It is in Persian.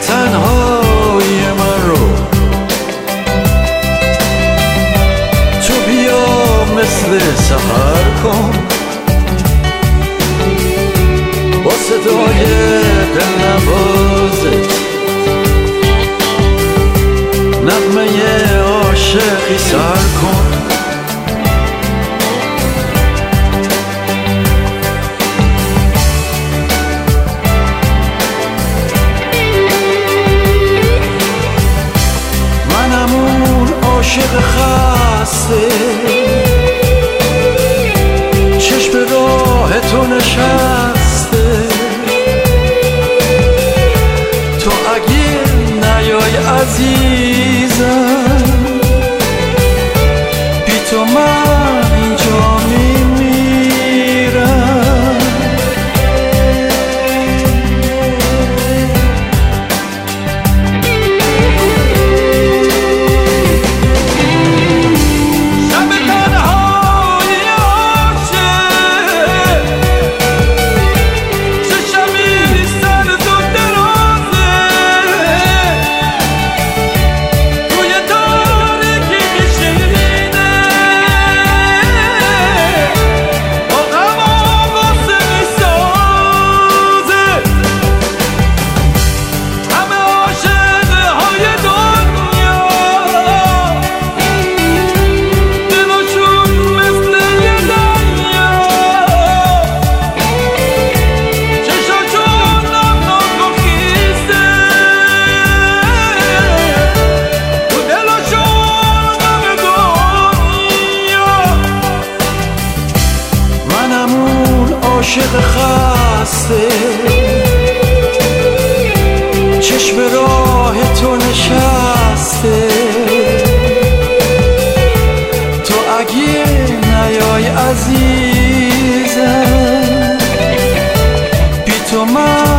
تنهای من رو تو بیا مثل سحر کن، با صدای دلنوازت نغمه عاشقی سر کن. منم اون عاشق خسته، چشم راه تو نشسته، تو اگه نیای عزیزم بی تو من اینجا میمیرم. عاشق خسته، چشم راه تو نشسته، تو اگه نیای عزیزم بی تو من